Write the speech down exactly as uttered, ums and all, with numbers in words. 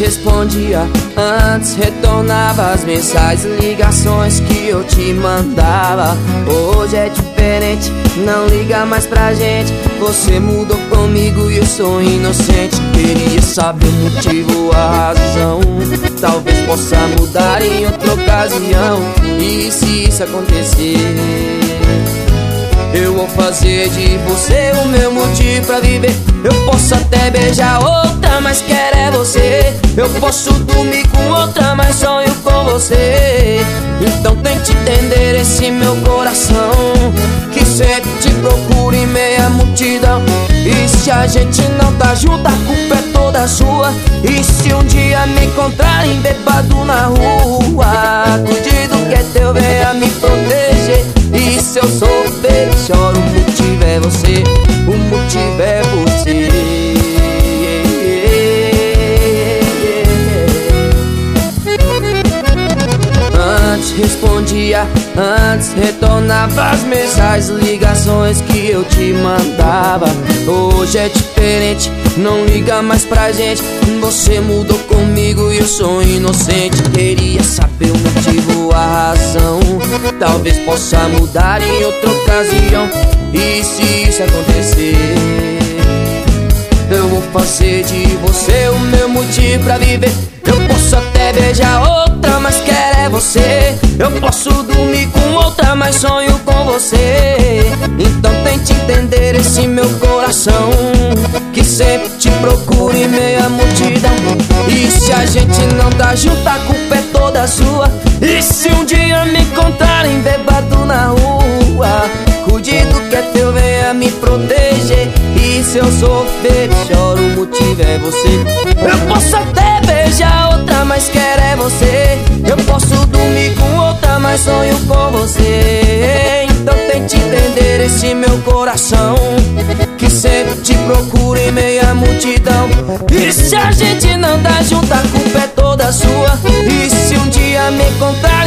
respondia, antes retornava as mensagens, ligações que eu te mandava. Hoje é diferente, não liga mais pra gente. Você mudou comigo e eu sou inocente. Queria saber o motivo, a razão. Talvez possa mudar em outra ocasião. E se isso acontecer, eu vou fazer de você o meu motivo pra viver. Eu posso até beijar outra, mas quero é você. Eu posso dormir com outra, mas sonho com você. Então tente entender esse meu coração, que sempre te procura em meia multidão. E se a gente não tá junto, a culpa é toda sua. E se um dia me encontrarem bêbado na rua, cuide do que é teu, venha me proteger. E se eu sofrer e choro, o motivo é você, o motivo é você. Antes respondia, antes retornava as mensagens, ligações que eu te mandava. Hoje é diferente, não liga mais pra gente. Você mudou comigo e eu sou inocente. Queria saber o motivo, a razão. Talvez possa mudar em outra ocasião. E se isso acontecer, eu vou fazer de você o meu motivo pra viver. Eu posso até beijar outra, mas quero é você. Eu posso dormir com outra, mas sonho com você. Então tente entender esse meu coração, que sempre te procura em meia multidão. E se a gente não tá junto, a culpa é toda sua. E se um dia me encontrarem bêbado na rua, cuide do que é teu, venha me proteger. E se eu sofrer e choro, o motivo é você. Eu posso até beijar outra, mas quero é você. Eu posso dormir com outra, mas sonho com você. Então tente entender esse meu coração, que sempre te procura em meia multidão. E se a gente não tá junto, a culpa é toda sua. E se um dia me encontrar